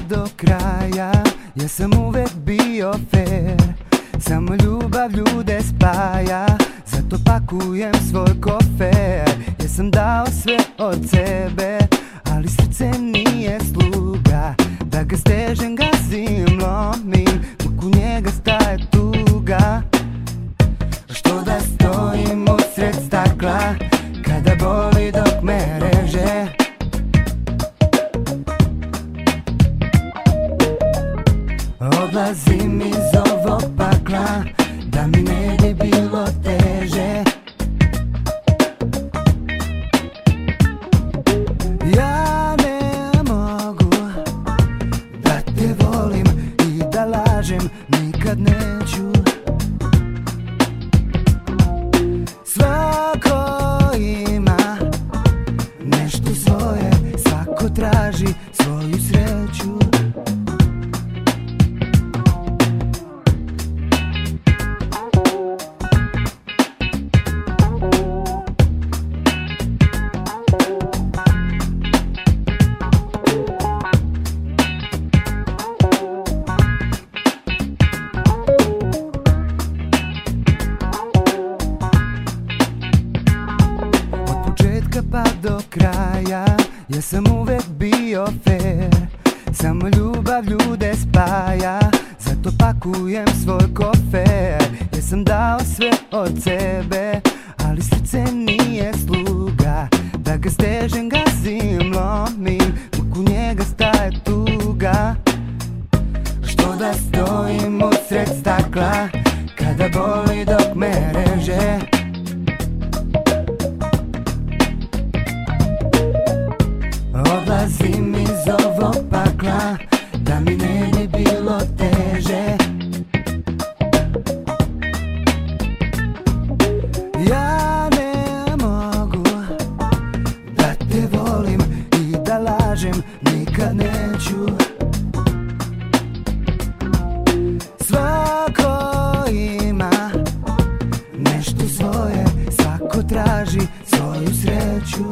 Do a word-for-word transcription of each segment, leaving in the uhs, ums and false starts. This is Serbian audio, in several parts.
do kraja. Ja sam uvek bio fair, samo ljubav ljude spaja. Zato pakujem svoj kofer. Ja sam dao sve od sebe, ali srce nije sluga. Da ga stežem, gazim, lomim, dok u njega staje tuga. Što da stojim usred stakla kada boli dok me reže. Odlazim iz ovog pakla da mi ne bi bilo teže. Ja ne mogu da te volim i da lažem, nikad neću. Svako ima nešto svoje, svako traži svoju sreću. Pa do kraja, ja sam uvek bio fair, samo ljubav ljude spaja. Zato pakujem svoj kofer. Ja sam dao sve od sebe, ali srce nije sluga. Da ga stežem, gazim, lomim, dok u njega staje tuga. Što da stojim usred stakla kada boli dok me reže. Odlazim iz ovog pakla da mi ne bi bilo teže. Ja ne mogu da te volim i da lažem, nikad neću. Svako ima nešto svoje, svako traži svoju sreću.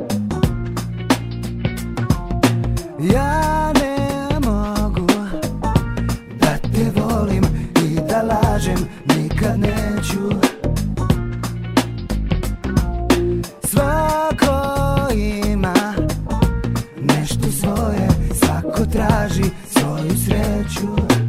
Ja ne mogu da te volim i da lažem, nikad neću. Svako ima nešto svoje, svako traži svoju sreću.